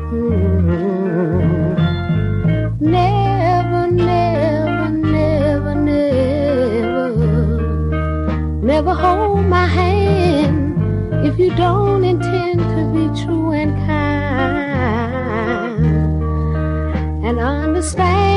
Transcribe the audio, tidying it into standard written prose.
Never, never, never, never, never hold my hand if you don't intend to be true and kind and understand.